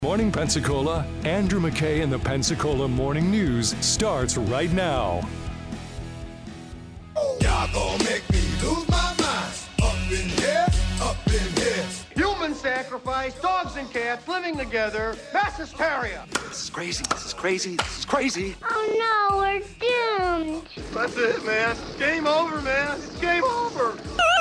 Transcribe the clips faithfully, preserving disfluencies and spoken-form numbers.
Morning Pensacola, Andrew McKay and the Pensacola Morning News starts right now. Y'all gonna make me lose my mind. Up in here, up in here. Human sacrifice, dogs and cats living together, mass hysteria. This is crazy, this is crazy, this is crazy. Oh no, we're doomed. That's it, man. Game over, man. It's game over.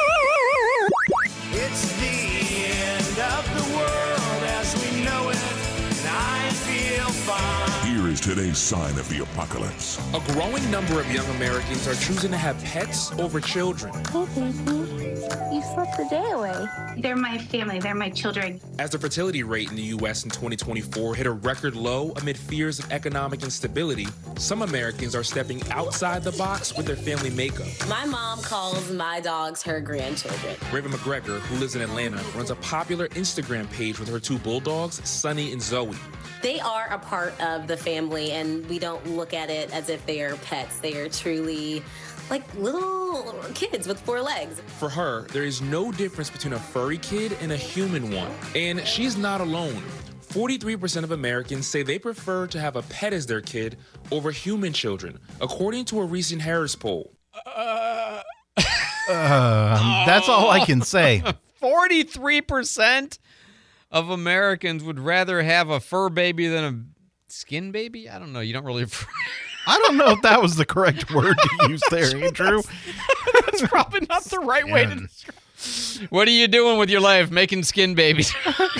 It's the end of the world as we know it, and I feel fine. Here is today's sign of the apocalypse. A growing number of young Americans are choosing to have pets over children. Hey, baby. You slept the day away. They're my family. They're my children. As the fertility rate in the U S in twenty twenty-four hit a record low amid fears of economic instability, some Americans are stepping outside the box with their family makeup. My mom calls my dogs her grandchildren. Raven McGregor, who lives in Atlanta, runs a popular Instagram page with her two bulldogs, Sunny and Zoe. They are a part of the family, and we don't look at it as if they are pets. They are truly like little kids with four legs. For her, there is no difference between a furry kid and a human one. And she's not alone. forty-three percent of Americans say they prefer to have a pet as their kid over human children, according to a recent Harris poll. Uh, uh, that's all I can say. forty-three percent of Americans would rather have a fur baby than a skin baby? I don't know. You don't really... I don't know if that was the correct word to use there, Andrew. That's probably not the right way to describe. What are you doing with your life? Making skin babies?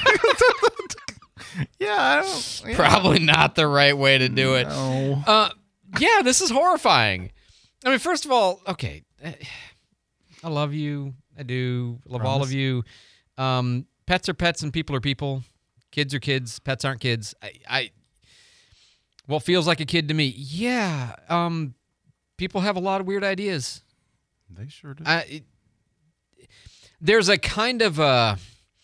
yeah, I don't, yeah. Probably not the right way to do it. No. Uh, yeah, this is horrifying. I mean, first of all, okay, I love you. I do. Love Promise. all of you. Um, pets are pets and people are people. Kids are kids. Pets aren't kids. I... I What feels like a kid to me? Yeah. Um, people have a lot of weird ideas. They sure do. Uh, it, there's a kind of a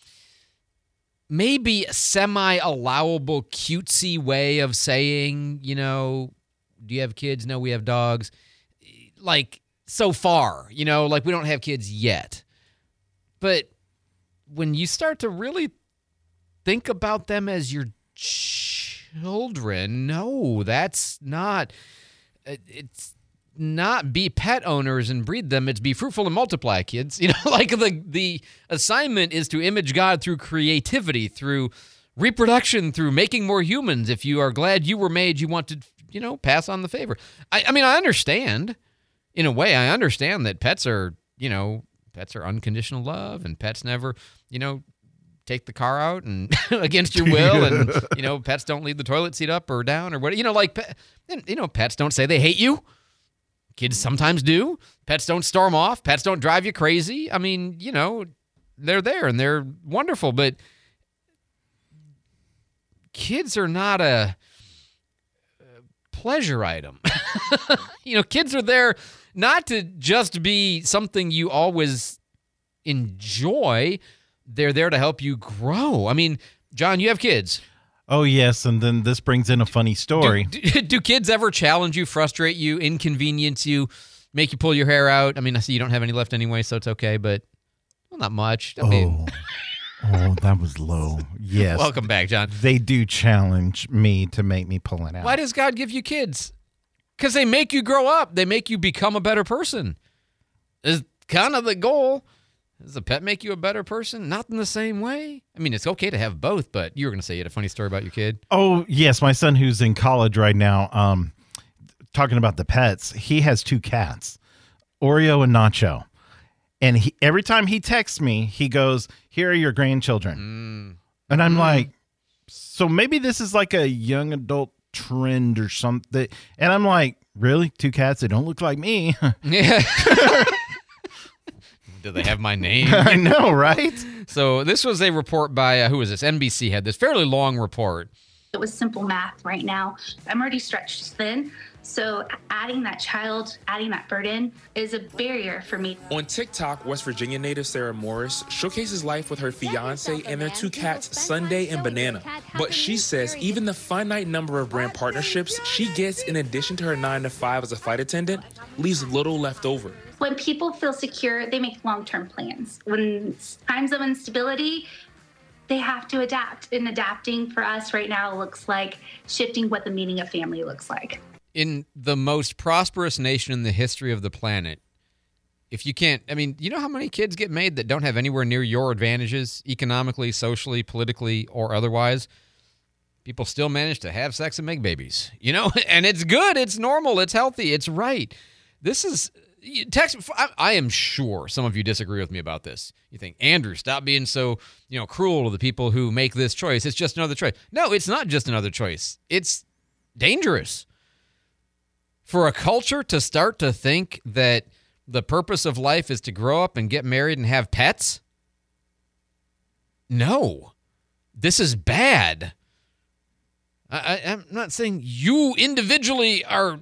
maybe semi-allowable cutesy way of saying, you know, do you have kids? No, we have dogs. Like, so far, you know, like we don't have kids yet. But when you start to really think about them as your children, no, that's not, it's not be pet owners and breed them. It's be fruitful and multiply, kids. You know, like the, the assignment is to image God through creativity, through reproduction, through making more humans. If you are glad you were made, you want to, you know, pass on the favor. I, I mean, I understand, in a way, I understand that pets are, you know, pets are unconditional love and pets never, you know, take the car out and against your will, and you know, pets don't leave the toilet seat up or down or what, you know, like, you know, pets don't say they hate you. Kids sometimes do. Pets don't storm off. Pets don't drive you crazy. I mean, you know, they're there and they're wonderful, but kids are not a pleasure item. You know, kids are there not to just be something you always enjoy. They're there to help you grow. I mean, John, you have kids. Oh, yes, and then this brings in a funny story. Do, do, do kids ever challenge you, frustrate you, inconvenience you, make you pull your hair out? I mean, I see you don't have any left anyway, so it's okay, but well, not much. I mean, oh. oh, that was low. Yes. Welcome back, John. They do challenge me to make me pull it out. Why does God give you kids? Because they make you grow up. They make you become a better person. Is kind of the goal. Does a pet make you a better person? Not in the same way. I mean, it's okay to have both, but you were going to say you had a funny story about your kid. Oh, yes. My son, who's in college right now, um, talking about the pets, he has two cats, Oreo and Nacho. And he, every time he texts me, he goes, here are your grandchildren. Mm. And I'm mm. like, so maybe this is like a young adult trend or something. And I'm like, really? Two cats? They don't look like me. Yeah. Do they have my name? I know, right? So this was a report by, uh, who was this? N B C had this fairly long report. It was simple math right now. I'm already stretched thin, so adding that child, adding that burden is a barrier for me. On TikTok, West Virginia native Sarah Morris showcases life with her fiance and their two cats, Sunday and Banana. But she says even the finite number of brand partnerships she gets in addition to her nine to five as a flight attendant leaves little left over. When people feel secure, they make long-term plans. When times of instability, they have to adapt. And adapting for us right now looks like shifting what the meaning of family looks like. In the most prosperous nation in the history of the planet, if you can't, I mean, you know how many kids get made that don't have anywhere near your advantages economically, socially, politically, or otherwise? People still manage to have sex and make babies, you know, and it's good. It's normal. It's healthy. It's right. This is text. I, I am sure some of you disagree with me about this. You think, Andrew, stop being so, you know, cruel to the people who make this choice. It's just another choice. No, it's not just another choice. It's dangerous for a culture to start to think that the purpose of life is to grow up and get married and have pets. No, this is bad. I, I'm not saying you individually are,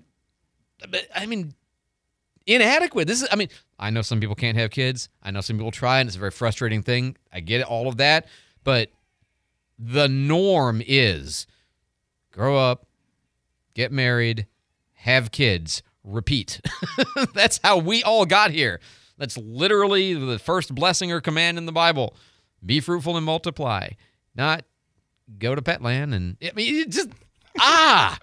I mean, inadequate. This is, I mean, I know some people can't have kids. I know some people try, and it's a very frustrating thing. I get it, all of that. But the norm is grow up, get married, have kids, repeat. That's how we all got here. That's literally the first blessing or command in the Bible. Be fruitful and multiply. Not go to Petland and, I mean, it just, ah.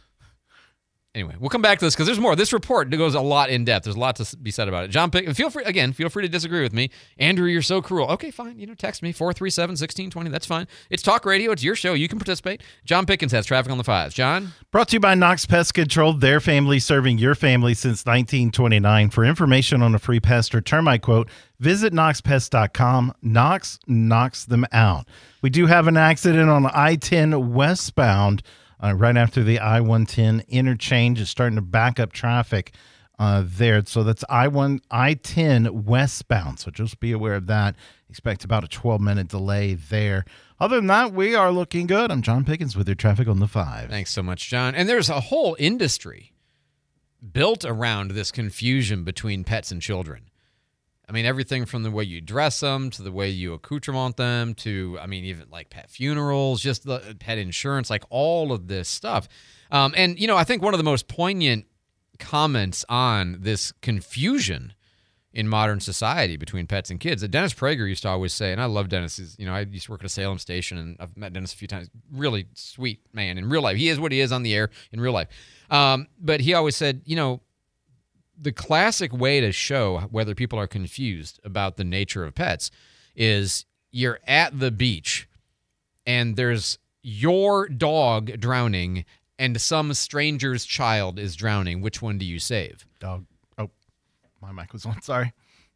Anyway, we'll come back to this because there's more. This report goes a lot in depth. There's a lot to be said about it. John Pick, feel free, again, feel free to disagree with me. Andrew, you're so cruel. Okay, fine. You know, text me, four three seven, one six two zero. That's fine. It's Talk Radio. It's your show. You can participate. John Pickens has Traffic on the Fives. John? Brought to you by Knox Pest Control, their family serving your family since nineteen twenty-nine. For information on a free pest or termite quote, visit knox pest dot com. Knox knocks them out. We do have an accident on I ten westbound uh, right after the I one ten interchange. It's starting to back up traffic uh, there. So that's I one I ten westbound. So just be aware of that. Expect about a twelve minute delay there. Other than that, we are looking good. I'm John Pickens with your Traffic on the Five. Thanks so much, John. And there's a whole industry built around this confusion between pets and children. I mean, everything from the way you dress them to the way you accoutrement them to, I mean, even like pet funerals, just the pet insurance, like all of this stuff. Um, and, you know, I think one of the most poignant comments on this confusion in modern society between pets and kids that Dennis Prager used to always say, and I love Dennis. He's, you know, I used to work at a Salem station, and I've met Dennis a few times. Really sweet man in real life. He is what he is on the air in real life. Um, but he always said, you know, the classic way to show whether people are confused about the nature of pets is you're at the beach and there's your dog drowning and some stranger's child is drowning. Which one do you save? Dog. Oh, my mic was on. Sorry.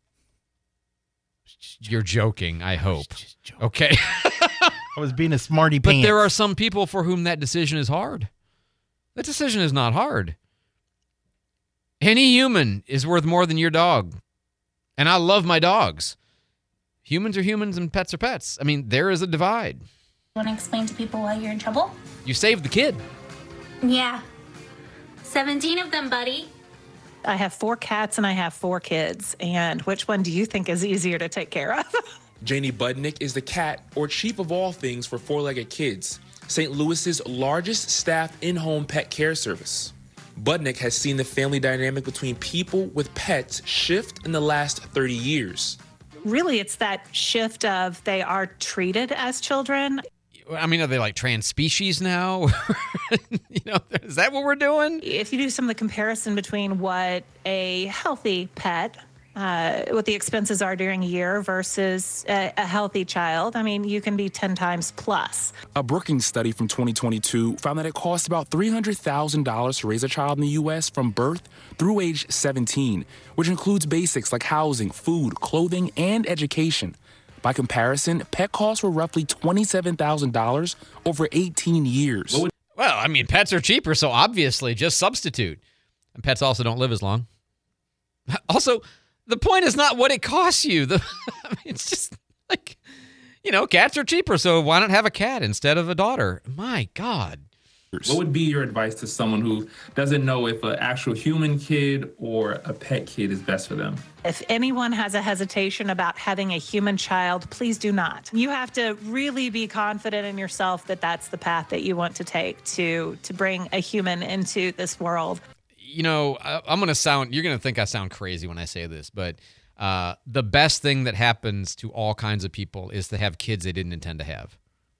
You're joking, I hope. Okay. I was being a smarty But pants. there are some people for whom that decision is hard. That decision is not hard. Any human is worth more than your dog. And I love my dogs. Humans are humans and pets are pets. I mean, there is a divide. Want to explain to people why you're in trouble? You saved the kid. Yeah. seventeen of them, buddy. I have four cats and I have four kids. And which one do you think is easier to take care of? Janie Budnick is the cat, or chief of all things, for Four-Legged Kids, Saint Louis's largest staff in-home pet care service. Budnick has seen the family dynamic between people with pets shift in the last thirty years. Really, it's that shift of they are treated as children. I mean, are they like trans species now? You know, is that what we're doing? If you do some of the comparison between what a healthy pet, uh, what the expenses are during a year versus a, a healthy child, I mean, you can be ten times plus. A Brookings study from twenty twenty-two found that it costs about three hundred thousand dollars to raise a child in the U S from birth through age seventeen, which includes basics like housing, food, clothing, and education. By comparison, pet costs were roughly twenty-seven thousand dollars over eighteen years. Well, I mean, pets are cheaper, so obviously just substitute. And pets also don't live as long. Also, the point is not what it costs you. The, I mean, it's just like, you know, cats are cheaper, so why not have a cat instead of a daughter? My God. What would be your advice to someone who doesn't know if an actual human kid or a pet kid is best for them? If anyone has a hesitation about having a human child, please do not. You have to really be confident in yourself that that's the path that you want to take to, to bring a human into this world. You know, I, I'm going to sound, you're going to think I sound crazy when I say this, but Uh, the best thing that happens to all kinds of people is to have kids they didn't intend to have.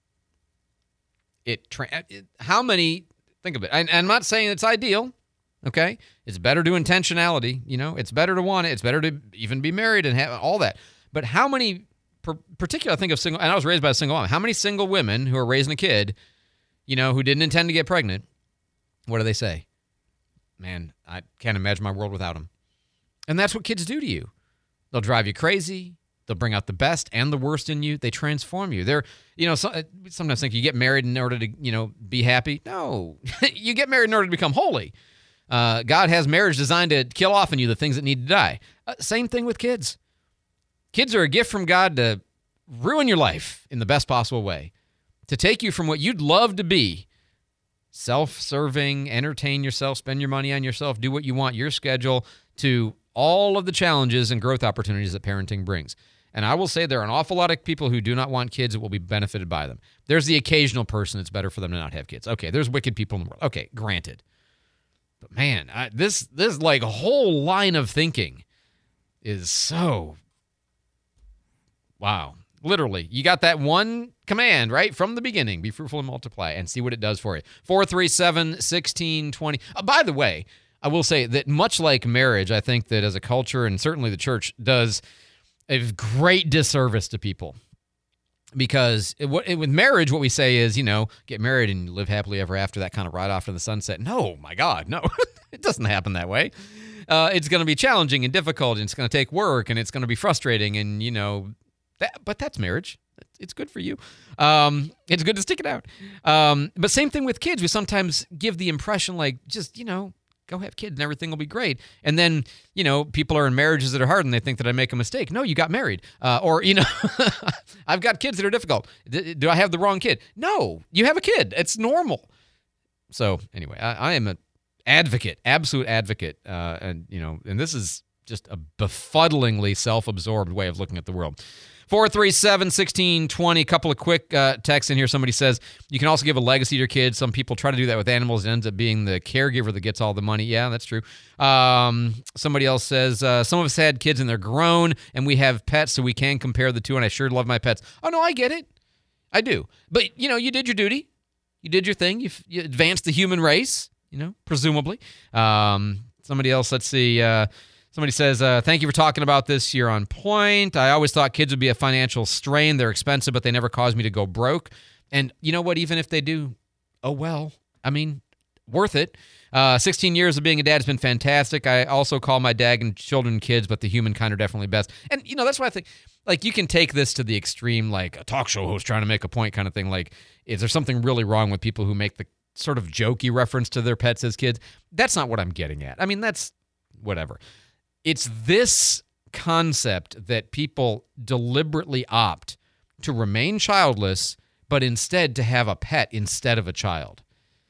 It, tra- it how many, think of it, and I'm not saying it's ideal, okay? It's better to intentionality, you know? It's better to want it. It's better to even be married and have all that. But how many, per- particularly I think of single, and I was raised by a single mom, how many single women who are raising a kid, you know, who didn't intend to get pregnant, what do they say? Man, I can't imagine my world without him. And that's what kids do to you. They'll drive you crazy. They'll bring out the best and the worst in you. They transform you. They're, you know, so, sometimes think you get married in order to, you know, be happy. No, you get married in order to become holy. Uh, God has marriage designed to kill off in you the things that need to die. Uh, same thing with kids. Kids are a gift from God to ruin your life in the best possible way, to take you from what you'd love to be, self-serving, entertain yourself, spend your money on yourself, do what you want, your schedule, to all of the challenges and growth opportunities that parenting brings. And I will say there are an awful lot of people who do not want kids that will be benefited by them. There's the occasional person it's better for them to not have kids. Okay, there's wicked people in the world. Okay, granted. But man, I, this this like whole line of thinking is so, wow. Literally, you got that one command, right, from the beginning. Be fruitful and multiply, and see what it does for you. four three seven, one six two zero. Uh, by the way, I will say that much like marriage, I think that as a culture, and certainly the church, does a great disservice to people. Because it, it, with marriage, what we say is, you know, get married and live happily ever after, that kind of ride off to the sunset. No, my God, no. It doesn't happen that way. Uh, it's going to be challenging and difficult, and it's going to take work, and it's going to be frustrating, and, you know, that, but that's marriage. It's good for you. Um, it's good to stick it out. Um, but same thing with kids. We sometimes give the impression like, just, you know, go have kids and everything will be great. And then, you know, people are in marriages that are hard and they think that I make a mistake. No, you got married. Uh, or, you know, I've got kids that are difficult. D- do I have the wrong kid? No, you have a kid. It's normal. So anyway, I, I am an advocate, absolute advocate. Uh, and, you know, and this is just a befuddlingly self-absorbed way of looking at the world. four three seven, one six two zero. A couple of quick uh, texts in here. Somebody says, you can also give a legacy to your kids. Some people try to do that with animals. It ends up being the caregiver that gets all the money. Yeah, that's true. Um, somebody else says, uh, some of us had kids and they're grown, and we have pets, so we can compare the two, and I sure love my pets. Oh, no, I get it. I do. But, you know, you did your duty. You did your thing. You, you advanced the human race, you know, presumably. Um, somebody else, let's see. Uh, Somebody says, uh, thank you for talking about this. You're on point. I always thought kids would be a financial strain. They're expensive, but they never caused me to go broke. And you know what? Even if they do, oh, well, I mean, worth it. Uh, sixteen years of being a dad has been fantastic. I also call my dad and children kids, but the human kind are definitely best. And, you know, that's why I think, like, you can take this to the extreme, like a talk show host trying to make a point kind of thing. Like, is there something really wrong with people who make the sort of jokey reference to their pets as kids? That's not what I'm getting at. I mean, that's whatever. It's this concept that people deliberately opt to remain childless, but instead to have a pet instead of a child.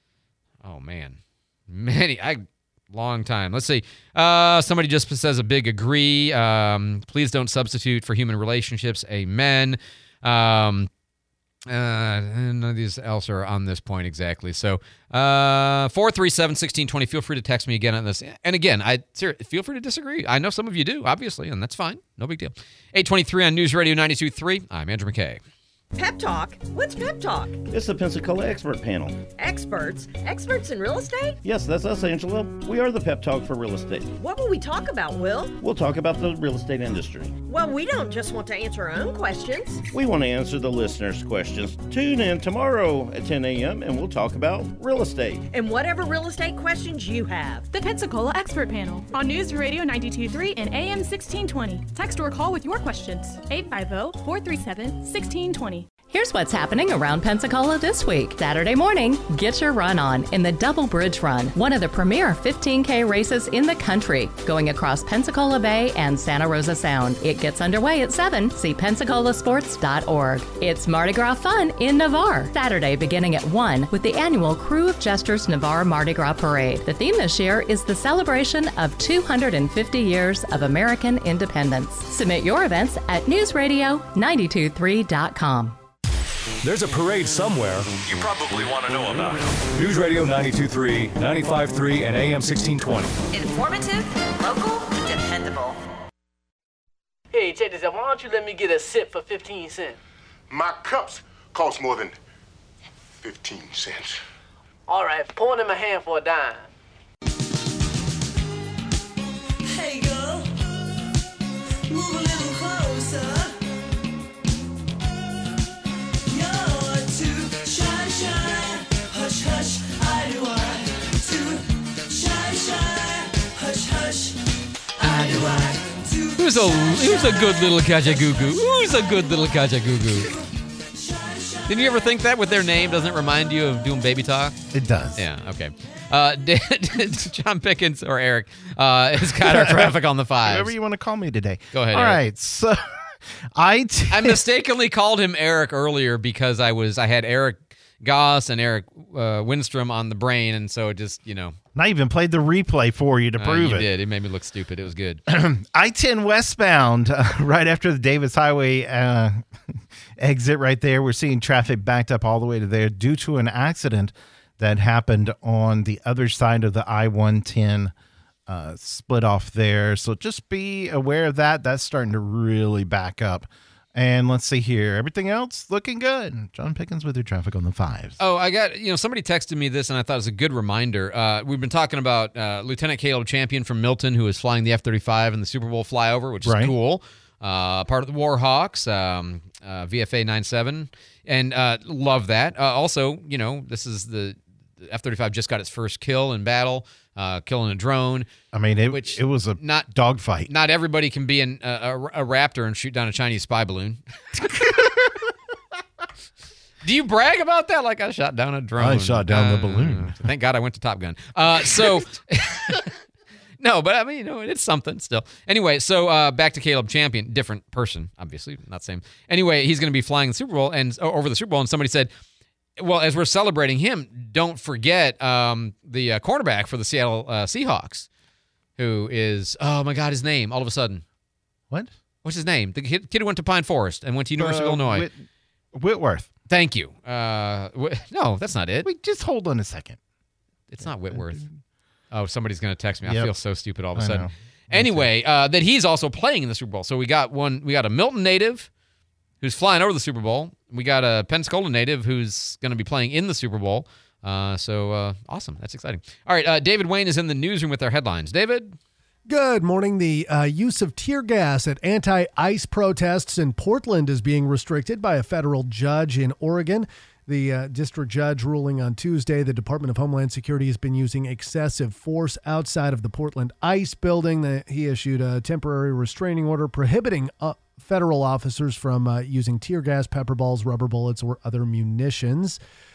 Oh, man. Many, I, long time. Let's see. Uh, somebody just says a big agree. Um, please don't substitute for human relationships. Amen. Um, Uh, none of these else are on this point exactly. So, uh, four three seven, one six two zero. Feel free to text me again on this. And again, I feel free to disagree. I know some of you do, obviously, and that's fine. No big deal. eight twenty-three on News Radio ninety-two point three. I'm Andrew McKay. Pep Talk? What's Pep Talk? It's the Pensacola Expert Panel. Experts? Experts in real estate? Yes, that's us, Angela. We are the Pep Talk for real estate. What will we talk about, Will? We'll talk about the real estate industry. Well, we don't just want to answer our own questions. We want to answer the listeners' questions. Tune in tomorrow at ten a.m. and we'll talk about real estate. And whatever real estate questions you have. The Pensacola Expert Panel on News Radio ninety-two point three and A M sixteen twenty. Text or call with your questions. eight five zero, four three seven, one six two zero. Here's what's happening around Pensacola this week. Saturday morning, get your run on in the Double Bridge Run, one of the premier fifteen K races in the country, going across Pensacola Bay and Santa Rosa Sound. It gets underway at seven. See pensacola sports dot org. It's Mardi Gras fun in Navarre. Saturday beginning at one with the annual Crew of Jesters Navarre Mardi Gras Parade. The theme this year is the celebration of two hundred fifty years of American independence. Submit your events at news radio nine two three dot com. There's a parade somewhere you probably want to know about. News Radio ninety-two point three, ninety-five point three, and A M sixteen twenty. Informative, local, dependable. Hey, check this out. Why don't you let me get a sip for fifteen cents? My cups cost more than fifteen cents. All right, pour it in my hand for a dime. Hey girl, move a little closer. You're too shy, shy. Hush, hush, I do I. Too shy, shy. Hush, hush, I do I. Who's a who's a good little Kajagoogoo? Who's a good little Kajagoogoo? Didn't you ever think that with their name doesn't it remind you of doing baby talk? It does. Yeah, okay. Uh, John Pickens or Eric uh, has got our traffic on the fives. Whatever you want to call me today. Go ahead, All Eric. right, so I t- I mistakenly called him Eric earlier because I was I had Eric Goss and Eric uh, Windstrom on the brain, and so it just, you know. And I even played the replay for you to Uh, prove you it. did. It made me look stupid. It was good. I ten westbound, uh, right after the Davis Highway uh, exit right there. We're seeing traffic backed up all the way to there due to an accident that happened on the other side of the I one ten uh, split off there. So just be aware of that. That's starting to really back up. And let's see here. Everything else looking good. John Pickens with your traffic on the fives. Oh, I got, you know, somebody texted me this, and I thought it was a good reminder. Uh, we've been talking about uh, Lieutenant Caleb Champion from Milton, who is flying the F thirty-five in the Super Bowl flyover, which is Right. cool. Uh, part of the Warhawks, um, uh, V F A ninety-seven, and uh, love that. Uh, also, you know, this is the, the F thirty-five just got its first kill in battle, uh, killing a drone. I mean, it, which it was a not dogfight. Not everybody can be in a, a, a raptor and shoot down a Chinese spy balloon. Do you brag about that? Like, I shot down a drone. I shot down the Uh, balloon. Thank God I went to Top Gun. Uh, so, no, but I mean, you know, it's something still. Anyway, so uh, back to Caleb Champion. Different person, obviously, not same. Anyway, he's going to be flying the Super Bowl and oh, over the Super Bowl, and somebody said, well, as we're celebrating him, don't forget um, the uh, cornerback for the Seattle uh, Seahawks, who is, oh my God, his name, all of a sudden. What? What's his name? The kid, kid who went to Pine Forest and went to University Uh, of Illinois. Whit- Whitworth. Thank you. Uh, Wh- no, that's not it. Wait, just hold on a second. It's not Whitworth. Oh, somebody's going to text me. I Yep. feel so stupid all of a I sudden. know. Anyway, uh, that he's also playing in the Super Bowl. So we got one. We got a Milton native who's flying over the Super Bowl. We got a Pensacola native who's going to be playing in the Super Bowl. Uh, so uh, awesome. That's exciting. All right, uh, David Wayne is in the newsroom with our headlines. David? Good morning. The uh, use of tear gas at anti-ICE protests in Portland is being restricted by a federal judge in Oregon. The uh, district judge ruling on Tuesday the Department of Homeland Security has been using excessive force outside of the Portland ICE building. The, he issued a temporary restraining order prohibiting uh, federal officers from uh, using tear gas, pepper balls, rubber bullets, or other munitions.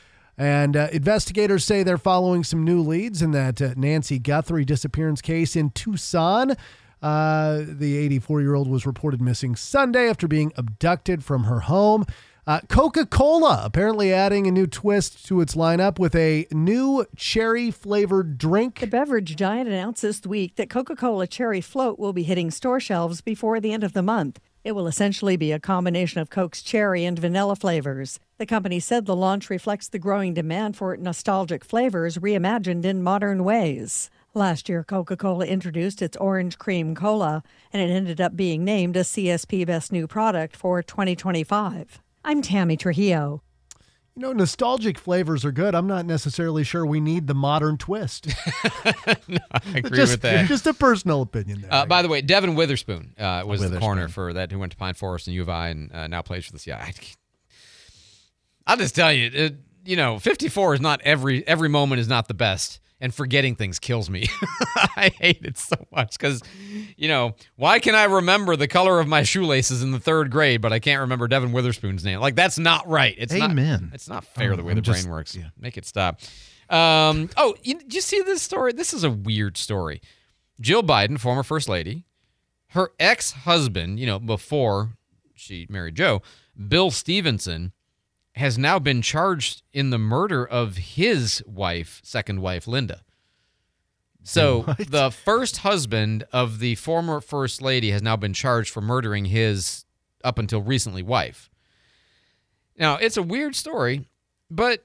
And uh, investigators say they're following some new leads in that uh, Nancy Guthrie disappearance case in Tucson. Uh, the eighty-four-year-old was reported missing Sunday after being abducted from her home. Uh, Coca-Cola apparently adding a new twist to its lineup with a new cherry-flavored drink. The beverage giant announced this week that Coca-Cola Cherry Float will be hitting store shelves before the end of the month. It will essentially be a combination of Coke's cherry and vanilla flavors. The company said the launch reflects the growing demand for nostalgic flavors reimagined in modern ways. Last year, Coca-Cola introduced its Orange Cream Cola, and it ended up being named a C S P Best New Product for twenty twenty-five. I'm Tammy Trujillo. You know, nostalgic flavors are good. I'm not necessarily sure we need the modern twist. No, I agree just, with that. Just a personal opinion there. Uh, by the way, Devin Witherspoon uh, was the Witherspoon. corner for that who went to Pine Forest and U of I and uh, now plays for the Seattle. I'll just tell you, it, you know, fifty-four is not every every moment is not the best, and forgetting things kills me. I hate it so much because, you know, why can I remember the color of my shoelaces in the third grade, but I can't remember Devin Witherspoon's name? Like, that's not right. It's Amen. Not, it's not fair Oh, the way I'm the just- brain works. yeah. Make it stop. Um, oh, you, did you see this story? This is a weird story. Jill Biden, former first lady, her ex-husband, you know, before she married Joe, Bill Stevenson, has now been charged in the murder of his wife, second wife, Linda. So What? the first husband of the former first lady has now been charged for murdering his up until recently wife. Now, it's a weird story, but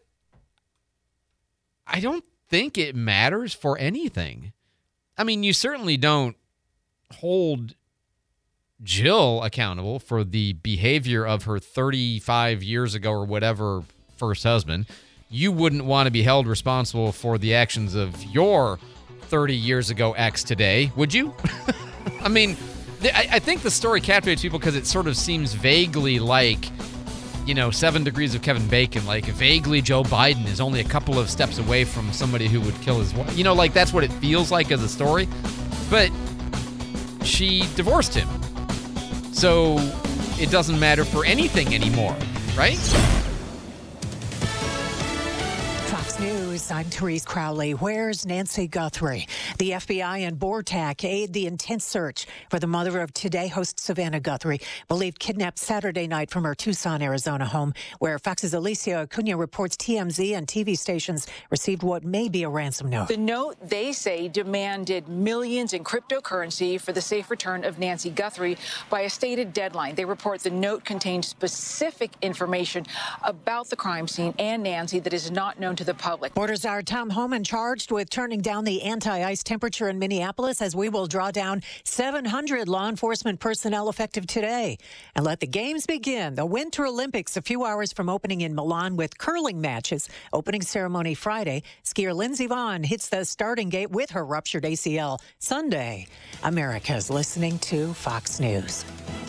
I don't think it matters for anything. I mean, you certainly don't hold Jill accountable for the behavior of her thirty-five years ago or whatever first husband, you wouldn't want to be held responsible for the actions of your thirty years ago ex today, would you? I mean, I, I think the story captivates people because it sort of seems vaguely like, you know, Seven Degrees of Kevin Bacon, like vaguely Joe Biden is only a couple of steps away from somebody who would kill his wife. You know, like that's what it feels like as a story. But she divorced him. So it doesn't matter for anything anymore, right? Fox News, I'm Therese Crowley. Where's Nancy Guthrie? The F B I and BORTAC aid the intense search for the mother of Today host Savannah Guthrie, believed kidnapped Saturday night from her Tucson, Arizona home, where Fox's Alicia Acuna reports T M Z and T V stations received what may be a ransom note. The note, they say, demanded millions in cryptocurrency for the safe return of Nancy Guthrie by a stated deadline. They report the note contained specific information about the crime scene and Nancy that is not known to the public. Borders our Tom Homan charged with turning down the anti-ice temperature in Minneapolis as we will draw down seven hundred law enforcement personnel effective today. And let the games begin. The Winter Olympics a few hours from opening in Milan with curling matches. Opening ceremony Friday. Skier Lindsey Vonn hits the starting gate with her ruptured A C L Sunday. America's listening to Fox News.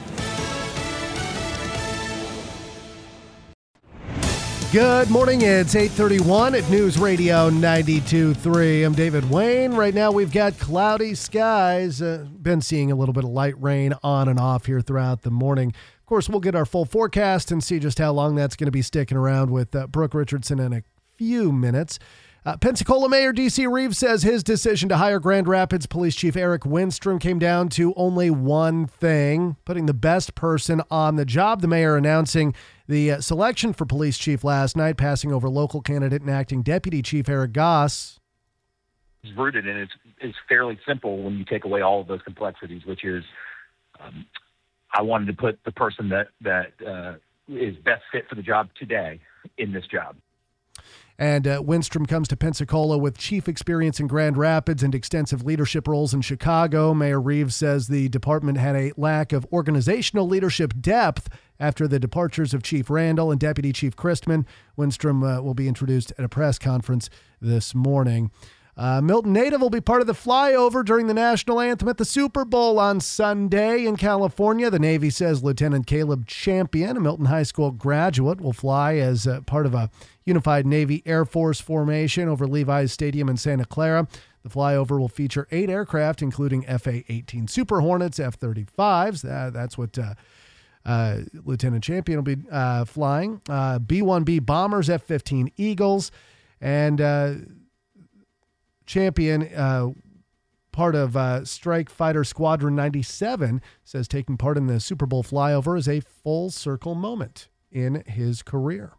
Good morning. It's eight thirty-one at News Radio ninety-two point three. I'm David Wayne. Right now we've got cloudy skies. Uh, been seeing a little bit of light rain on and off here throughout the morning. Of course, we'll get our full forecast and see just how long that's going to be sticking around with uh, Brooke Richardson in a few minutes. Uh, Pensacola Mayor D C Reeves says his decision to hire Grand Rapids Police Chief Eric Winstrom came down to only one thing, putting the best person on the job. The mayor announcing the uh, selection for police chief last night, passing over local candidate and acting deputy chief Eric Goss. It's rooted in it's, it's fairly simple when you take away all of those complexities, which is um, I wanted to put the person that, that uh, is best fit for the job today in this job. And uh, Winstrom comes to Pensacola with chief experience in Grand Rapids and extensive leadership roles in Chicago. Mayor Reeves says the department had a lack of organizational leadership depth after the departures of Chief Randall and Deputy Chief Christman. Winstrom uh, will be introduced at a press conference this morning. Uh, Milton native will be part of the flyover during the national anthem at the Super Bowl on Sunday in California. The Navy says Lieutenant Caleb Champion, a Milton High School graduate, will fly as uh, part of a unified Navy Air Force formation over Levi's Stadium in Santa Clara. The flyover will feature eight aircraft, including F A eighteen Super Hornets, F thirty-fives. Uh, that's what uh, uh, Lieutenant Champion will be uh, flying. Uh, B one B Bombers, F fifteen Eagles, and uh, Champion, uh, part of uh, Strike Fighter Squadron ninety-seven, says taking part in the Super Bowl flyover is a full circle moment in his career.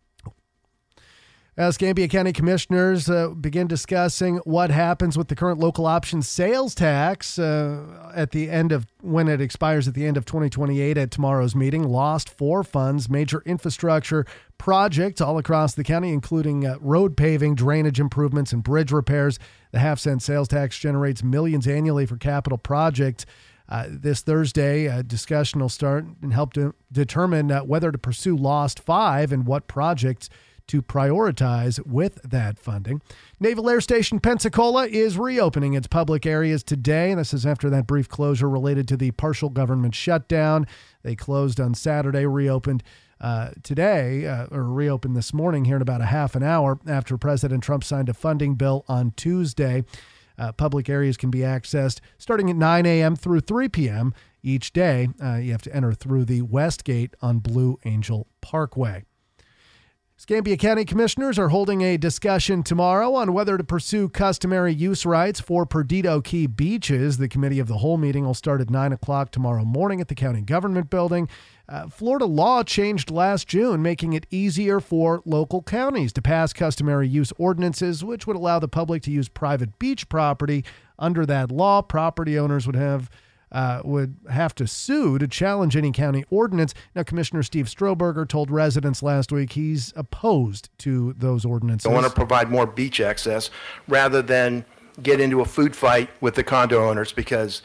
As Escambia County commissioners uh, begin discussing what happens with the current local option sales tax uh, at the end of when it expires at the end of twenty twenty-eight at tomorrow's meeting. Lost for funds major infrastructure projects all across the county, including uh, road paving, drainage improvements, and bridge repairs. The half cent sales tax generates millions annually for capital projects. Uh, this Thursday, a discussion will start and help to determine uh, whether to pursue Lost five and what projects to prioritize with that funding. Naval Air Station Pensacola is reopening its public areas today. This is after that brief closure related to the partial government shutdown. They closed on Saturday, reopened uh, today, uh, or reopened this morning here in about a half an hour after President Trump signed a funding bill on Tuesday. Uh, public areas can be accessed starting at nine a.m. through three p.m. each day. Uh, you have to enter through the West Gate on Blue Angel Parkway. Escambia County commissioners are holding a discussion tomorrow on whether to pursue customary use rights for Perdido Key beaches. The committee of the whole meeting will start at nine o'clock tomorrow morning at the county government building. Uh, Florida law changed last June, making it easier for local counties to pass customary use ordinances, which would allow the public to use private beach property. Under that law, property owners would have Uh, would have to sue to challenge any county ordinance. Now, Commissioner Steve Stroberger told residents last week he's opposed to those ordinances. I want to provide more beach access rather than get into a food fight with the condo owners, because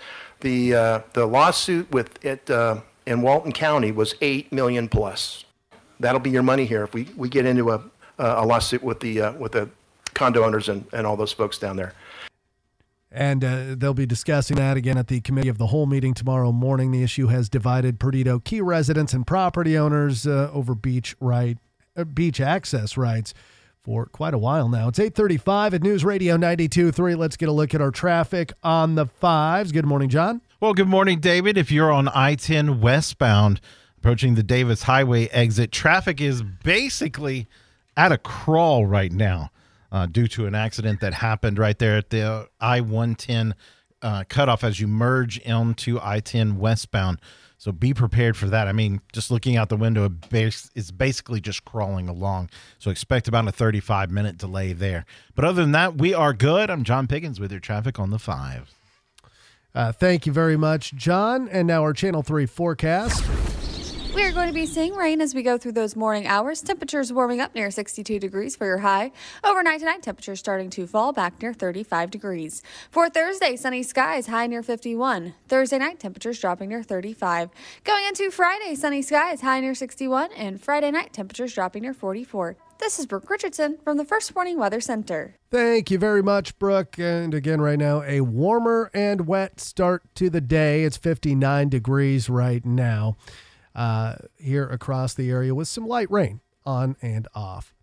The uh, the lawsuit with it uh, in Walton County was eight million plus. That'll be your money here if we, we get into a a lawsuit with the uh, with the condo owners and, and all those folks down there. And uh, they'll be discussing that again at the Committee of the Whole meeting tomorrow morning. The issue has divided Perdido key residents and property owners uh, over beach right uh, beach access rights for quite a while now. It's eight thirty-five at News Radio ninety-two point three. Let's get a look at our traffic on the fives. Good morning, John. Well, good morning, David. If you're on I ten westbound, approaching the Davis Highway exit, traffic is basically at a crawl right now uh, due to an accident that happened right there at the I one ten uh, cutoff as you merge into I ten westbound. So be prepared for that. I mean, just looking out the window, it's basically just crawling along. So expect about a thirty-five minute delay there. But other than that, we are good. I'm John Pickens with your traffic on the five. Uh, thank you very much, John. And now our Channel three forecast. We are going to be seeing rain as we go through those morning hours. Temperatures warming up near sixty-two degrees for your high. Overnight tonight, temperatures starting to fall back near thirty-five degrees. For Thursday, sunny skies, high near fifty-one. Thursday night, temperatures dropping near thirty-five. Going into Friday, sunny skies, high near sixty-one. And Friday night, temperatures dropping near forty-four. This is Brooke Richardson from the First Warning Weather Center. Thank you very much, Brooke. And again, right now, a warmer and wet start to the day. It's fifty-nine degrees right now. Uh, here across the area with some light rain on and off.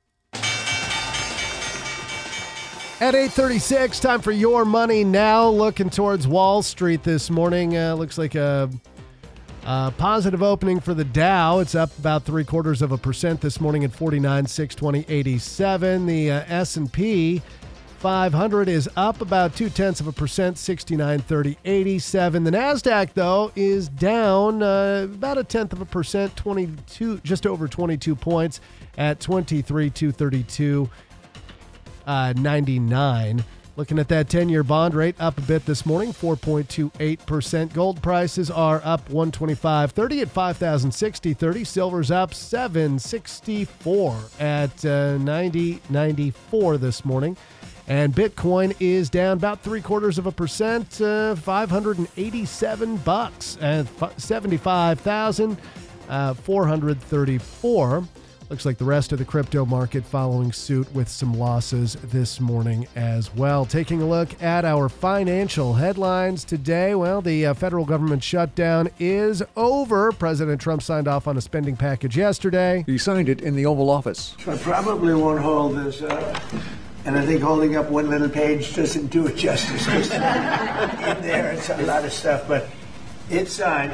At eight thirty-six, time for Your Money Now. Looking towards Wall Street this morning. Uh, looks like a, a positive opening for the Dow. It's up about three quarters of a percent this morning at forty-nine six twenty eighty-seven. The uh, S and P five hundred is up about two tenths of a percent, sixty-nine thirty eighty-seven. The NASDAQ, though, is down uh, about a tenth of a percent, twenty-two, just over twenty-two points at twenty-three two thirty-two ninety-nine. Looking at that ten-year bond rate, up a bit this morning, four point two eight percent. Gold prices are up one twenty-five thirty at five thousand sixty thirty. Silver's up seven sixty-four at uh, ninety ninety-four this morning. And Bitcoin is down about three quarters of a percent, uh, five hundred eighty-seven bucks at seventy-five thousand four hundred thirty-four. Looks like the rest of the crypto market following suit with some losses this morning as well. Taking a look at our financial headlines today. Well, the uh, federal government shutdown is over. President Trump signed off on a spending package yesterday. He signed it in the Oval Office. I probably won't hold this up. And I think holding up one little page doesn't do it justice. In there, it's a lot of stuff, but it's signed.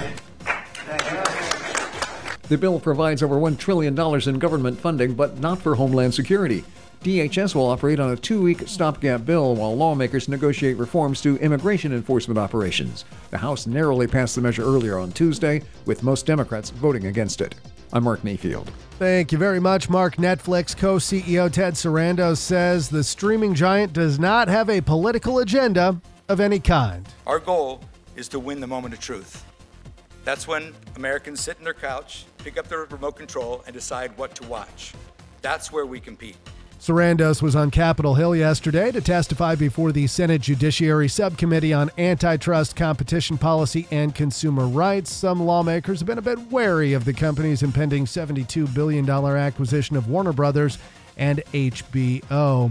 The bill provides over one trillion dollars in government funding, but not for Homeland Security. D H S will operate on a two-week stopgap bill while lawmakers negotiate reforms to immigration enforcement operations. The House narrowly passed the measure earlier on Tuesday, with most Democrats voting against it. I'm Mark Mayfield. Thank you very much, Mark. Netflix co-C E O Ted Sarandos says the streaming giant does not have a political agenda of any kind. Our goal is to win the moment of truth. That's when Americans sit in their couch, pick up their remote control, and decide what to watch. That's where we compete. Sarandos was on Capitol Hill yesterday to testify before the Senate Judiciary Subcommittee on Antitrust, Competition Policy, and Consumer Rights. Some lawmakers have been a bit wary of the company's impending seventy-two billion dollars acquisition of Warner Brothers and H B O.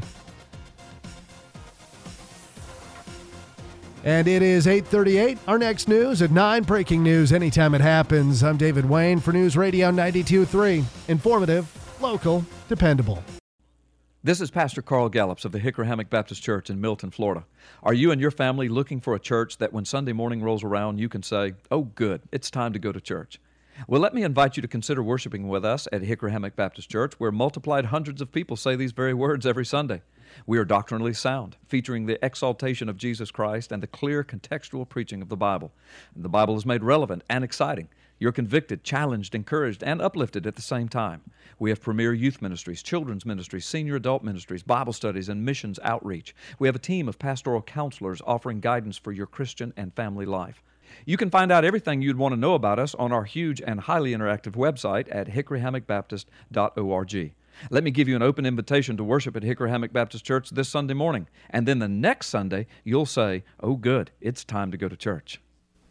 And it is eight thirty-eight. Our next news at nine. Breaking news anytime it happens. I'm David Wayne for News Radio ninety-two point three. Informative, local, dependable. This is Pastor Carl Gallups of the Hickory Hammock Baptist Church in Milton, Florida. Are you and your family looking for a church that when Sunday morning rolls around, you can say, oh, good, it's time to go to church? Well, let me invite you to consider worshiping with us at Hickory Hammock Baptist Church, where multiplied hundreds of people say these very words every Sunday. We are doctrinally sound, featuring the exaltation of Jesus Christ and the clear contextual preaching of the Bible. The Bible is made relevant and exciting. You're convicted, challenged, encouraged, and uplifted at the same time. We have premier youth ministries, children's ministries, senior adult ministries, Bible studies, and missions outreach. We have a team of pastoral counselors offering guidance for your Christian and family life. You can find out everything you'd want to know about us on our huge and highly interactive website at hickory hammock baptist dot org. Let me give you an open invitation to worship at Hickory Hammock Baptist Church this Sunday morning. And then the next Sunday, you'll say, oh, good, it's time to go to church.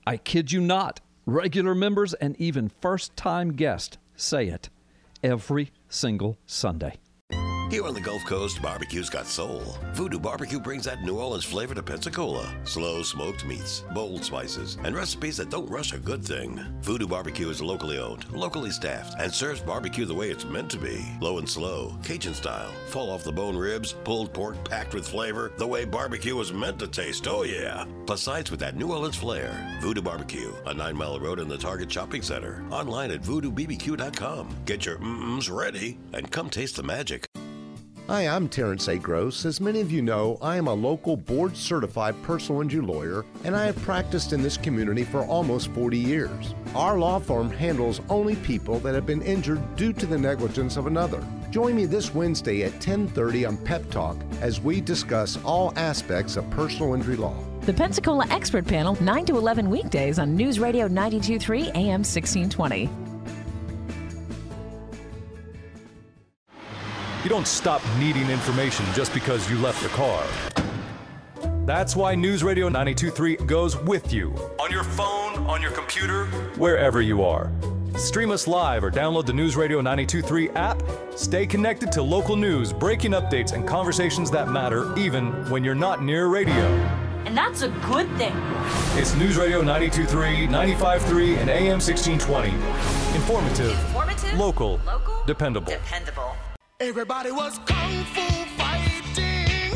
I kid you not. Regular members and even first-time guests say it every single Sunday. Here on the Gulf Coast, barbecue's got soul. Voodoo Barbecue brings that New Orleans flavor to Pensacola. Slow smoked meats, bold spices, and recipes that don't rush a good thing. Voodoo Barbecue is locally owned, locally staffed, and serves barbecue the way it's meant to be. Low and slow, Cajun style, fall off the bone ribs, pulled pork packed with flavor, the way barbecue was meant to taste, oh yeah. Plus sides with that New Orleans flair. Voodoo Barbecue, on Nine Mile Road in the Target Shopping Center. Online at voodoo b b q dot com. Get your mm-ms ready and come taste the magic. Hi, I'm Terrence A. Gross. As many of you know, I am a local board-certified personal injury lawyer, and I have practiced in this community for almost forty years. Our law firm handles only people that have been injured due to the negligence of another. Join me this Wednesday at ten thirty on Pep Talk as we discuss all aspects of personal injury law. The Pensacola Expert Panel, nine to eleven weekdays on News Radio ninety-two point three A M sixteen twenty. You don't stop needing information just because you left the car. That's why News Radio ninety-two point three goes with you. On your phone, on your computer, wherever you are. Stream us live or download the News Radio ninety-two point three app. Stay connected to local news, breaking updates, and conversations that matter even when you're not near radio. And that's a good thing. It's News Radio ninety-two point three, ninety-five point three, and A M sixteen twenty. Informative, Informative, local, local, dependable. Dependable. Everybody was kung fu fighting.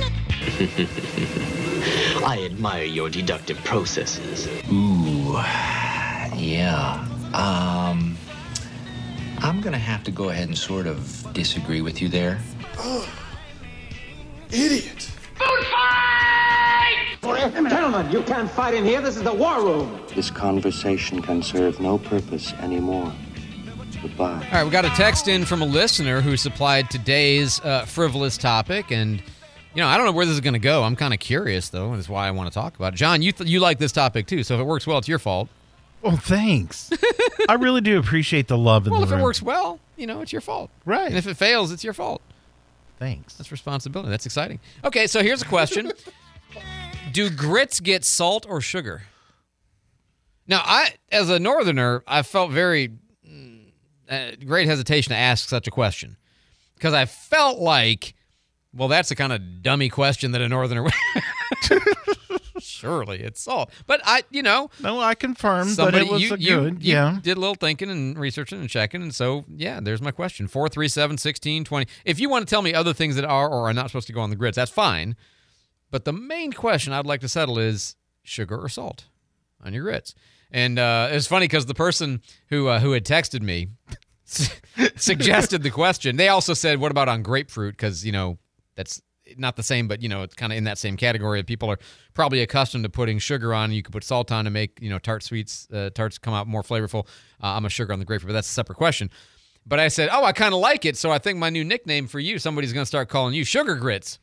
I admire your deductive processes. Ooh, yeah. Um, I'm gonna have to go ahead and sort of disagree with you there. Oh, idiot. Food fight! Gentlemen, you can't fight in here. This is the war room. This conversation can serve no purpose anymore. Goodbye. All right, we got a text in from a listener who supplied today's uh, frivolous topic, and you know I don't know where this is going to go. I'm kind of curious, though. That's why I want to talk about it. John, you th- you like this topic too, so if it works well, it's your fault. Well, thanks. I really do appreciate the love in Well, the if room. it works well, you know it's your fault, right? And if it fails, it's your fault. Thanks. That's responsibility. That's exciting. Okay, so here's a question: do grits get salt or sugar? Now, I, as a northerner, I felt very. Uh, great hesitation to ask such a question because I felt like, well, that's the kind of dummy question that a northerner would. Surely it's salt, but I, you know, no, I confirmed somebody, that it was you, a you, good, you yeah. did a little thinking and researching and checking, and so yeah, there's my question: four three seven sixteen twenty. If you want to tell me other things that are or are not supposed to go on the grits, that's fine. But the main question I'd like to settle is sugar or salt on your grits. And uh, it was funny because the person who uh, who had texted me suggested the question. They also said, what about on grapefruit? Because, you know, that's not the same, but, you know, it's kind of in that same category. People are probably accustomed to putting sugar on. You could put salt on to make, you know, tart sweets, uh, tarts come out more flavorful. Uh, I'm a sugar on the grapefruit, but that's a separate question. But I said, oh, I kind of like it, so I think my new nickname for you, somebody's going to start calling you Sugar Grits.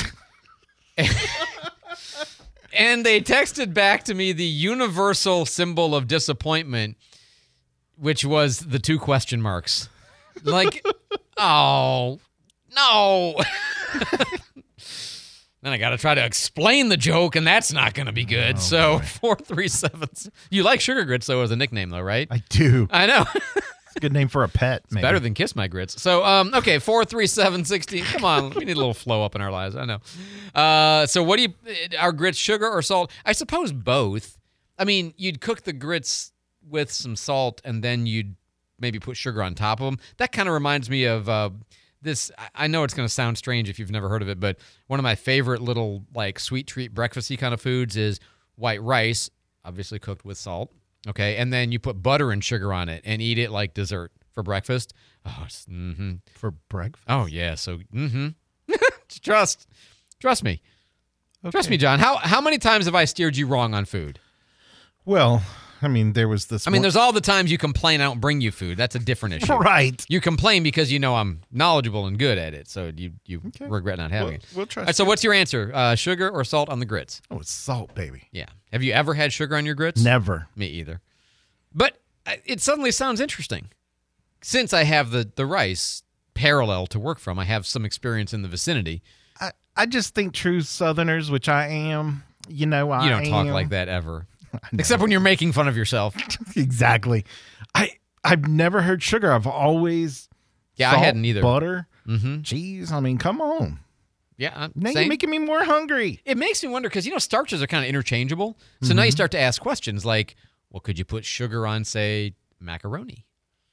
And they texted back to me the universal symbol of disappointment, which was the two question marks. Like, oh, no. Then I got to try to explain the joke, and that's not going to be good. Oh, so, boy. four three seven. You like Sugar Grits, though, as a nickname, though, right? I do. I know. It's a good name for a pet, It's maybe. better than Kiss My Grits. So, um, okay, four three seven sixteen. Come on, we need a little flow up in our lives. I know. Uh, so, what do you, are grits sugar or salt? I suppose both. I mean, you'd cook the grits with some salt, and then you'd maybe put sugar on top of them. That kind of reminds me of uh, this. I know it's going to sound strange if you've never heard of it, but one of my favorite little, like, sweet treat breakfasty kind of foods is white rice, obviously cooked with salt. Okay, and then you put butter and sugar on it and eat it like dessert for breakfast. Oh, it's, mm-hmm. For breakfast? Oh, yeah. So, mm-hmm. trust, trust me. Okay. Trust me, John. How how many times have I steered you wrong on food? Well, I mean, there was this. I mean, one- there's all the times you complain I don't bring you food. That's a different issue. Right. You complain because you know I'm knowledgeable and good at it, so you you Okay. regret not having We'll- it. we'll trust All right, so you. what's your answer? Uh, sugar or salt on the grits? Oh, it's salt, baby. Yeah. Have you ever had sugar on your grits? Never. Me either. But uh, it suddenly sounds interesting. Since I have the, the rice parallel to work from, I have some experience in the vicinity. I, I just think true Southerners, which I am, you know, I You don't talk am. like that ever. Except when you're making fun of yourself. Exactly. I, I've never heard sugar. I've always Yeah, salt, I hadn't either. butter, Mm-hmm. cheese. I mean, come on. Yeah. I'm Now same. you're making me more hungry. It makes me wonder because, you know, starches are kind of interchangeable. So now you start to ask questions like, well, could you put sugar on, say, macaroni?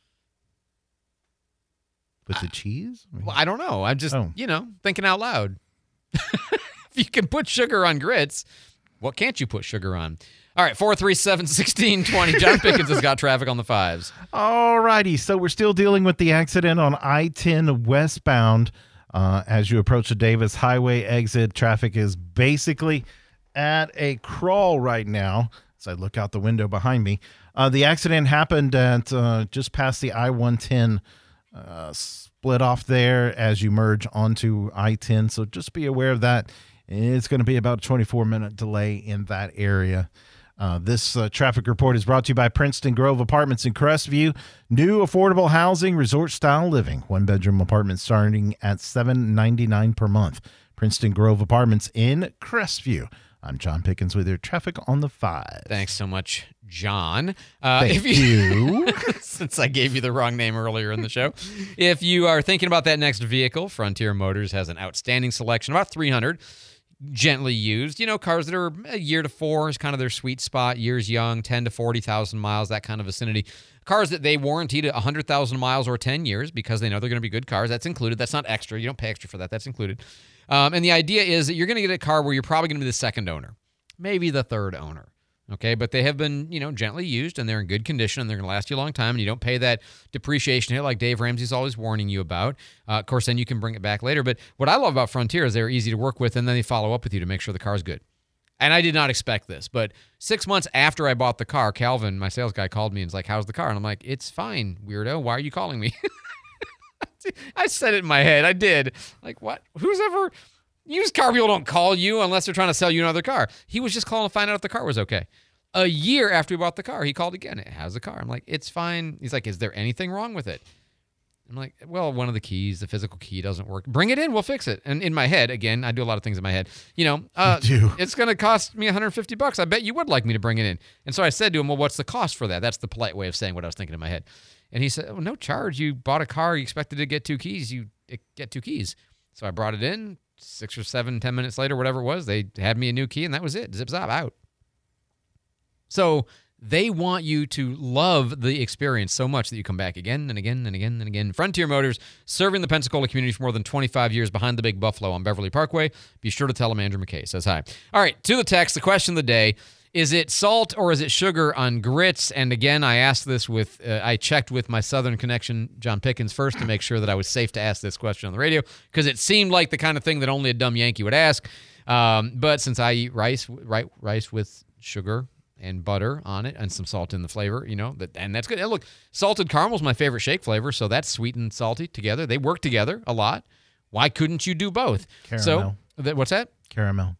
With the cheese? Well, I don't know. I'm just, Oh. you know, thinking out loud. If you can put sugar on grits, what can't you put sugar on? All right, four three seven, one six two zero. John Pickens has got traffic on the fives. All righty. So we're still dealing with the accident on I ten westbound. Uh, as you approach the Davis Highway exit, traffic is basically at a crawl right now. As I look out the window behind me, uh, the accident happened at uh, just past the I one ten uh, split off there as you merge onto I ten. So just be aware of that. It's going to be about a twenty-four minute delay in that area. Uh, this uh, traffic report is brought to you by Princeton Grove Apartments in Crestview. New affordable housing, resort-style living. One-bedroom apartment starting at seven ninety-nine per month. Princeton Grove Apartments in Crestview. I'm John Pickens with your traffic on the five. Thanks so much, John. Uh, Thank if you, since I gave you the wrong name earlier in the show. If you are thinking about that next vehicle, Frontier Motors has an outstanding selection, about three hundred. Gently used, you know, cars that are a year to four is kind of their sweet spot. Years young, ten to forty thousand miles, that kind of vicinity. Cars that they warranty to one hundred thousand miles or ten years because they know they're going to be good cars. That's included. That's not extra. You don't pay extra for that. That's included. Um, and the idea is that you're going to get a car where you're probably going to be the second owner, maybe the third owner. Okay, but they have been, you know, gently used and they're in good condition and they're going to last you a long time and you don't pay that depreciation hit like Dave Ramsey's always warning you about. Uh, of course, then you can bring it back later. But what I love about Frontier is they're easy to work with and then they follow up with you to make sure the car's good. And I did not expect this, but six months after I bought the car, Calvin, my sales guy, called me and was like, how's the car? And I'm like, it's fine, weirdo. Why are you calling me? I said it in my head. I did. Like, what? Who's ever... Used car people don't call you unless they're trying to sell you another car. He was just calling to find out if the car was okay. A year after we bought the car, he called again. How's the car? I'm like, it's fine. He's like, is there anything wrong with it? I'm like, well, one of the keys, the physical key doesn't work. Bring it in. We'll fix it. And in my head, again, I do a lot of things in my head. You know, uh, You do. it's going to cost me one hundred fifty bucks. I bet you would like me to bring it in. And so I said to him, well, what's the cost for that? That's the polite way of saying what I was thinking in my head. And he said, well, no charge. You bought a car. You expected to get two keys. You get two keys. So I brought it in. Six or seven, ten minutes later, whatever it was, they had me a new key, and that was it. Zip, zop, out. So they want you to love the experience so much that you come back again and again and again and again. Frontier Motors, serving the Pensacola community for more than twenty-five years behind the Big Buffalo on Beverly Parkway. Be sure to tell them Andrew McKay says hi. All right, to the text, the question of the day. Is it salt or is it sugar on grits? And again, I asked this with, uh, I checked with my Southern connection, John Pickens, first to make sure that I was safe to ask this question on the radio because it seemed like the kind of thing that only a dumb Yankee would ask. Um, but since I eat rice, right, rice with sugar and butter on it and some salt in the flavor, you know, that, and that's good. And look, salted caramel is my favorite shake flavor, so that's sweet and salty together. They work together a lot. Why couldn't you do both? Caramel. So, that, what's that? Caramel.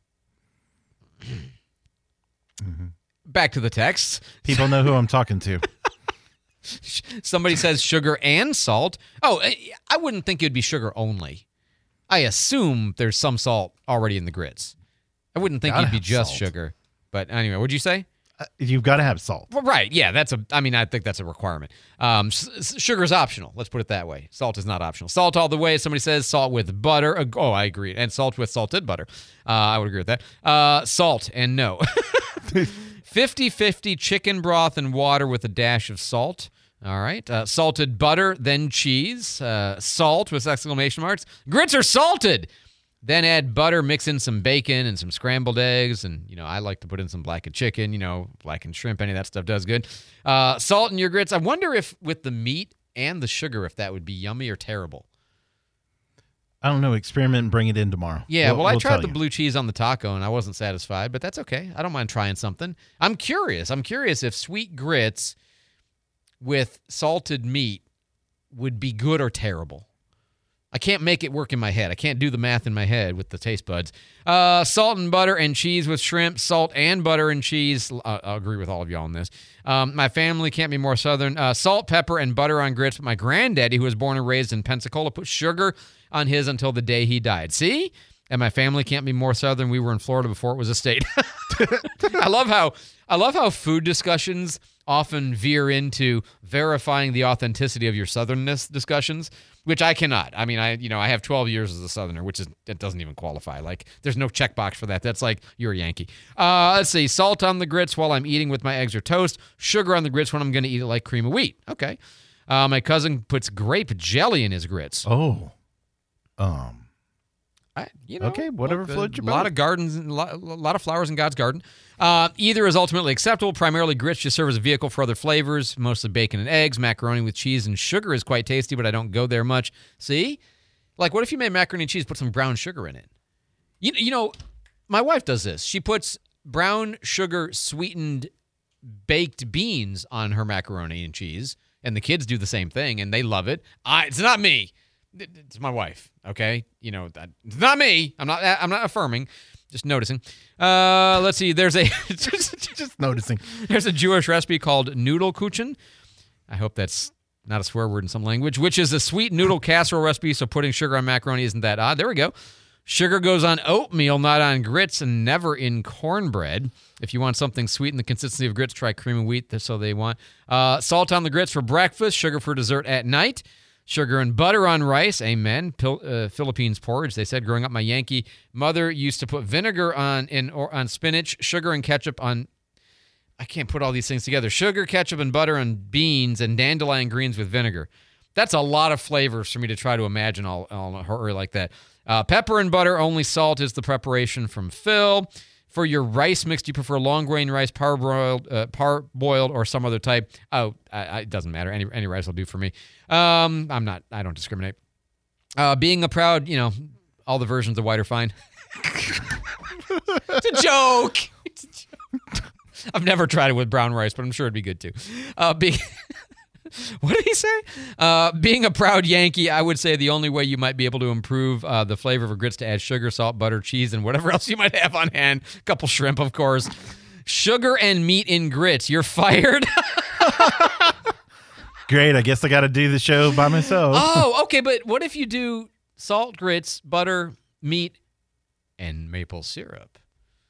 Mm-hmm. Back to the text. People know who I'm talking to. Somebody says sugar and salt. Oh, I wouldn't think it would be sugar only. I assume there's some salt already in the grits. I wouldn't think Gotta it'd be have just salt. sugar. But anyway, what'd you say? Uh, you've got to have salt. Well, right. Yeah, that's a. I mean, I think that's a requirement. Um, sugar is optional. Let's put it that way. Salt is not optional. Salt all the way. Somebody says salt with butter. Uh, oh, I agree. And salt with salted butter. Uh, I would agree with that. Uh, salt and no. fifty-fifty chicken broth and water with a dash of salt. All right. Uh, salted butter, then cheese. Uh, salt with exclamation marks. Grits are salted. Then add butter, mix in some bacon and some scrambled eggs. And, you know, I like to put in some blackened chicken, you know, blackened shrimp. Any of that stuff does good. Uh, salt in your grits. I wonder if with the meat and the sugar, if that would be yummy or terrible. I don't know. Experiment and bring it in tomorrow. Yeah, We'll- well, I we'll tried tell the you. blue cheese on the taco, and I wasn't satisfied, but that's okay. I don't mind trying something. I'm curious. I'm curious if sweet grits with salted meat would be good or terrible. I can't make it work in my head. I can't do the math in my head with the taste buds. Uh, salt and butter and cheese with shrimp. Salt and butter and cheese. Uh, I'll agree with all of y'all on this. Um, my family can't be more Southern. Uh, salt, pepper, and butter on grits. But my granddaddy, who was born and raised in Pensacola, put sugar on his until the day he died. See? And my family can't be more Southern. We were in Florida before it was a state. I love how I love how food discussions often veer into verifying the authenticity of your Southernness discussions, which I cannot. I mean, I you know I have twelve years as a Southerner, which is it doesn't even qualify. Like, there's no checkbox for that. That's like you're a Yankee. Uh, let's see, salt on the grits while I'm eating with my eggs or toast. Sugar on the grits when I'm going to eat it like cream of wheat. Okay. Uh, my cousin puts grape jelly in his grits. Oh, um. I, you know, okay, whatever look, floats your A boat. lot of gardens, a lot, a lot of flowers in God's garden. Uh, either is ultimately acceptable. Primarily, grits just serve as a vehicle for other flavors, mostly bacon and eggs. Macaroni with cheese and sugar is quite tasty, but I don't go there much. See? Like, what if you made macaroni and cheese, put some brown sugar in it? You, you know, my wife does this. She puts brown sugar sweetened baked beans on her macaroni and cheese, and the kids do the same thing, and they love it. I, it's not me. It's my wife, okay? You know, that, it's not me. I'm not I'm not affirming, just noticing. Uh, let's see. There's a just, just noticing. There's a Jewish recipe called noodle kuchen. I hope that's not a swear word in some language, which is a sweet noodle casserole recipe, so putting sugar on macaroni isn't that odd. There we go. Sugar goes on oatmeal, not on grits, and never in cornbread. If you want something sweet in the consistency of grits, try cream of wheat. That's all they want. Uh, salt on the grits for breakfast, sugar for dessert at night. Sugar and butter on rice, amen. Pil- uh, Philippines porridge. They said growing up, my Yankee mother used to put vinegar on in or on spinach, sugar and ketchup on. I can't put all these things together. Sugar, ketchup, and butter on beans, and dandelion greens with vinegar. That's a lot of flavors for me to try to imagine all, all in a hurry like that. Uh, pepper and butter, only salt is the preparation from Phil. For your rice mix, do you prefer long grain rice, parboiled, uh, parboiled, or some other type? Oh, I, I, it doesn't matter. Any any rice will do for me. Um, I'm not. I don't discriminate. Uh, being a proud, you know, all the versions of white are fine. It's a joke. It's a joke. I've never tried it with brown rice, but I'm sure it'd be good too. Uh, being What did he say? Uh, being a proud Yankee, I would say the only way you might be able to improve uh, the flavor of a grits to add sugar, salt, butter, cheese, and whatever else you might have on hand. A couple shrimp, of course. Sugar and meat in grits. You're fired. Great. I guess I got to do the show by myself. Oh, okay. But what if you do salt, grits, butter, meat, and maple syrup?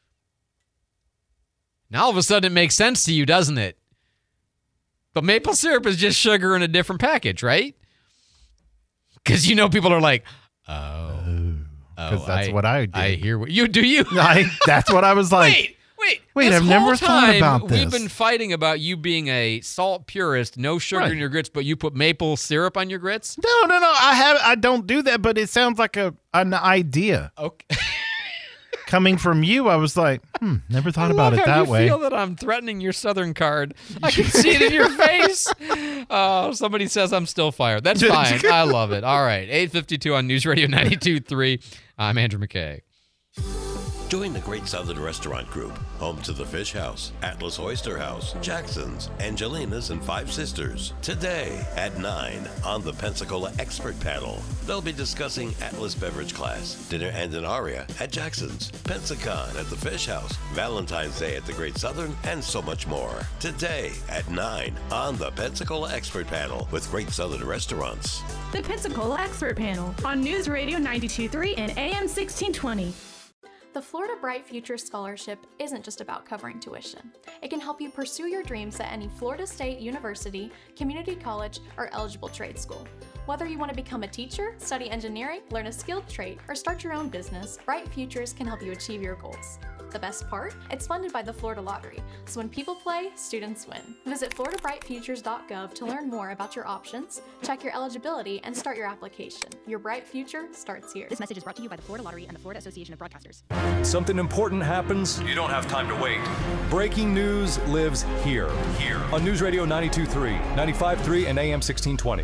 Now all of a sudden it makes sense to you, doesn't it? But maple syrup is just sugar in a different package, right? Because you know people are like, oh, Because oh, that's I, what I did. I hear what you do. You I, that's what I was like. Wait, wait, wait! this I've never whole thought time, about this. We've been fighting about you being a salt purist, no sugar Right. in your grits, but you put maple syrup on your grits. No, no, no. I have. I don't do that. But it sounds like a an idea. Okay. Coming from you, I was like, hmm, never thought I about love it how that you way. feel that I'm threatening your Southern card. I can see it in your face. Oh, somebody says I'm still fired. That's fine. I love it. All right, eight fifty-two on News Radio ninety-two point three. I'm Andrew McKay. Join the Great Southern Restaurant Group, home to the Fish House, Atlas Oyster House, Jackson's, Angelina's, and Five Sisters, today at nine on the Pensacola Expert Panel. They'll be discussing Atlas Beverage Class, dinner and an aria at Jackson's, Pensacon at the Fish House, Valentine's Day at the Great Southern, and so much more. Today at nine on the Pensacola Expert Panel with Great Southern Restaurants. The Pensacola Expert Panel on News Radio ninety-two point three and A M sixteen twenty. The Florida Bright Future Scholarship isn't just about covering tuition. It can help you pursue your dreams at any Florida State University, community college, or eligible trade school. Whether you want to become a teacher, study engineering, learn a skilled trade, or start your own business, Bright Futures can help you achieve your goals. The best part? It's funded by the Florida Lottery, so when people play, students win. Visit florida bright futures dot gov to learn more about your options, check your eligibility, and start your application. Your bright future starts here. This message is brought to you by the Florida Lottery and the Florida Association of Broadcasters. Something important happens, you don't have time to wait. Breaking news lives here. Here. On News Radio ninety-two point three, ninety-five point three, and A M sixteen twenty.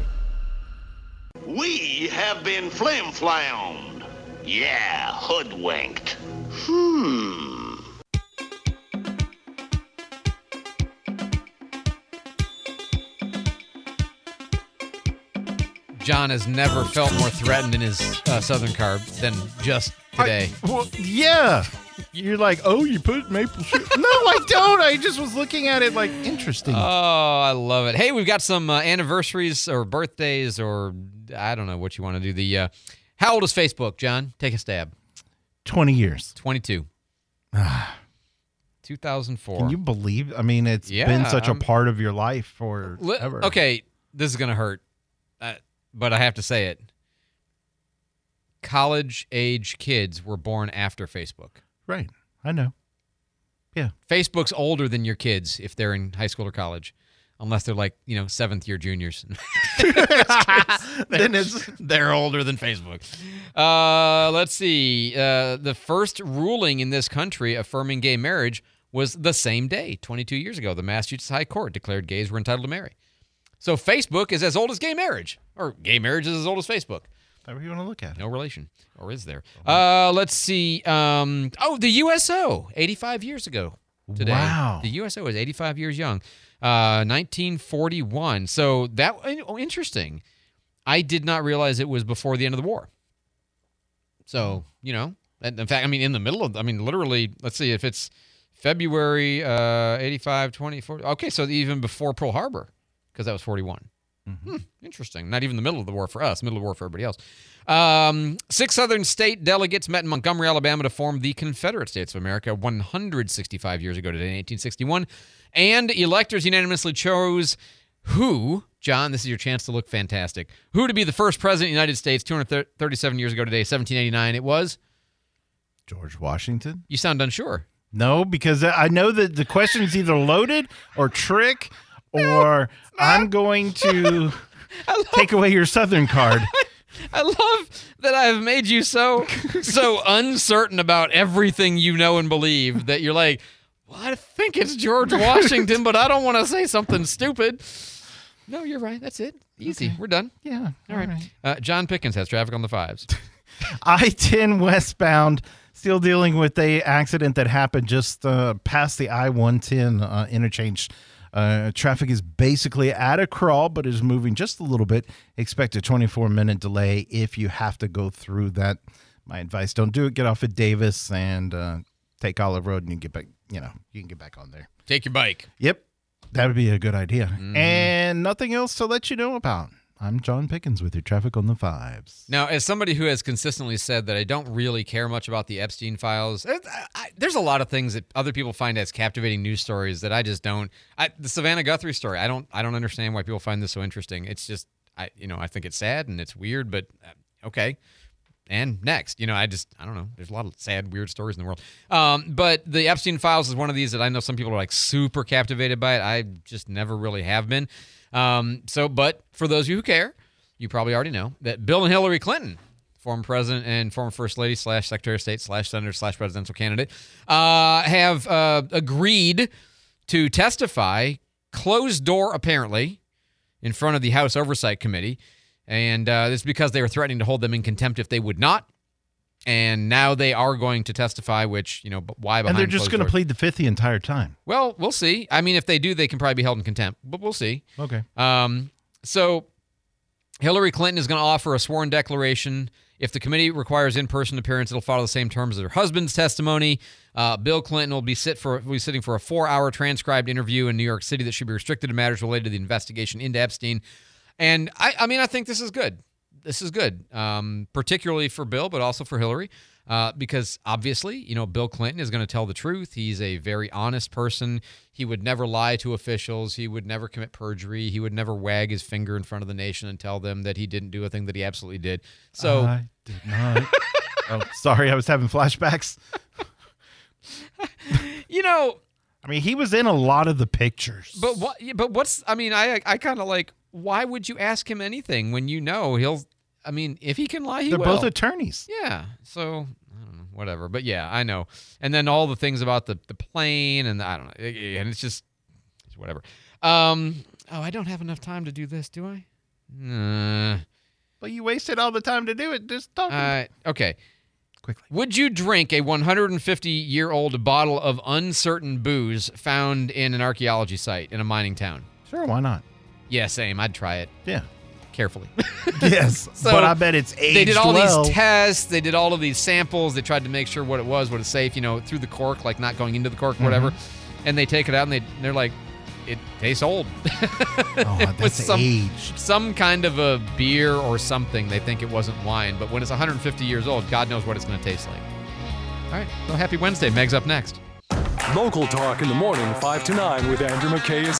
We have been flim-flammed. Yeah, hoodwinked. Hmm. John has never felt more threatened in his uh, Southern card than just today. I, well, yeah. You're like, oh, you put maple syrup. No, I don't. I just was looking at it like, interesting. Oh, I love it. Hey, we've got some uh, anniversaries or birthdays or I don't know what you want to do. The uh, how old is Facebook, John? Take a stab. twenty years. twenty-two. two thousand four. Can you believe? I mean, it's Yeah, been such I'm- a part of your life for Li- ever. Okay, this is going to hurt, uh, but I have to say it. College-age kids were born after Facebook. Right. I know. Yeah. Facebook's older than your kids if they're in high school or college, unless they're like, you know, seventh year juniors. Then it's they're older than Facebook. Uh, let's see. Uh, the first ruling in this country affirming gay marriage was the same day, twenty-two years ago. The Massachusetts High Court declared gays were entitled to marry. So Facebook is as old as gay marriage, or gay marriage is as old as Facebook. However you want to look at it. No relation. Or is there? Uh, let's see. Um, oh, the U S O, eighty-five years ago today. Wow. The U S O is eighty-five years young. Uh, nineteen forty-one. So that, oh, interesting. I did not realize it was before the end of the war. So, you know, and in fact, I mean, in the middle of, I mean, literally, let's see, if it's February uh, eighty-five, twenty, forty. Okay, so even before Pearl Harbor, because that was forty-one. Mm-hmm. Hmm, interesting. Not even the middle of the war for us, middle of the war for everybody else. Um, six southern state delegates met in Montgomery, Alabama to form the Confederate States of America one hundred sixty-five years ago today in eighteen sixty-one. And electors unanimously chose who, John, this is your chance to look fantastic, who to be the first president of the United States two hundred thirty-seven years ago today, seventeen eighty-nine. It was? George Washington. You sound unsure. No, because I know that the question's either loaded or trick, or I'm going to take away your Southern card. I love that I've made you so so uncertain about everything you know and believe that you're like, well, I think it's George Washington, but I don't want to say something stupid. No, you're right. That's it. Easy. Okay. We're done. Yeah. All right. Uh, John Pickens has traffic on the fives. I ten westbound, still dealing with a accident that happened just uh, past the I one ten uh, interchange. Uh, traffic is basically at a crawl, but is moving just a little bit. Expect a twenty-four minute delay if you have to go through that. My advice, don't do it. Get off at Davis and uh, take Olive Road, and you can get back. You know, you can get back on there. Take your bike. Yep, that would be a good idea. Mm-hmm. And nothing else to let you know about. I'm John Pickens with your traffic on the fives. Now, as somebody who has consistently said that I don't really care much about the Epstein files, I, I, there's a lot of things that other people find as captivating news stories that I just don't. I, the Savannah Guthrie story, I don't. I don't understand why people find this so interesting. It's just, I, you know, I think it's sad and it's weird, but uh, okay. And next, you know, I just, I don't know. There's a lot of sad, weird stories in the world. Um, but the Epstein files is one of these that I know some people are like super captivated by it. I just never really have been. Um, so, but for those of you who care, you probably already know that Bill and Hillary Clinton, former president and former first lady slash secretary of state slash senator slash presidential candidate, uh, have uh, agreed to testify, closed door apparently, in front of the House Oversight Committee. And uh, this is because they were threatening to hold them in contempt if they would not. And now they are going to testify, which, you know, why behind And they're just going to doors? plead the fifth the entire time. Well, we'll see. I mean, if they do, they can probably be held in contempt, but we'll see. Okay. Um, so Hillary Clinton is going to offer a sworn declaration. If the committee requires in-person appearance, it'll follow the same terms as her husband's testimony. Uh, Bill Clinton will be sit for will be sitting for a four-hour transcribed interview in New York City that should be restricted to matters related to the investigation into Epstein. And I, I mean, I think this is good. This is good, um, particularly for Bill, but also for Hillary, uh, because obviously, you know, Bill Clinton is going to tell the truth. He's a very honest person. He would never lie to officials. He would never commit perjury. He would never wag his finger in front of the nation and tell them that he didn't do a thing that he absolutely did. So I did not. Oh, sorry, I was having flashbacks. You know, I mean, he was in a lot of the pictures. But what? But what's? I mean, I I kind of like. Why would you ask him anything when you know he'll? I mean, if he can lie, he They're will. both attorneys. Yeah. So I don't know, whatever. But yeah, I know. And then all the things about the the plane and the, I don't know. And it's just it's whatever. Um. Oh, I don't have enough time to do this, do I? Nah. But you wasted all the time to do it. Just talking. Uh, okay. Quickly. Would you drink a one hundred fifty year old bottle of uncertain booze found in an archaeology site in a mining town? Sure, why not? Yeah, same. I'd try it. Yeah. Carefully. Yes, So but I bet it's aged They did all well. these tests. They did all of these samples. They tried to make sure what it was, what it's safe, you know, through the cork, like not going into the cork, whatever. And they take it out and they, they're like, it tastes old. Oh, With that's some, aged. some kind of a beer or something. They think it wasn't wine. But when it's one hundred fifty years old, God knows what it's going to taste like. All right. Well, happy Wednesday. Meg's up next. Local talk in the morning, five to nine with Andrew McKay is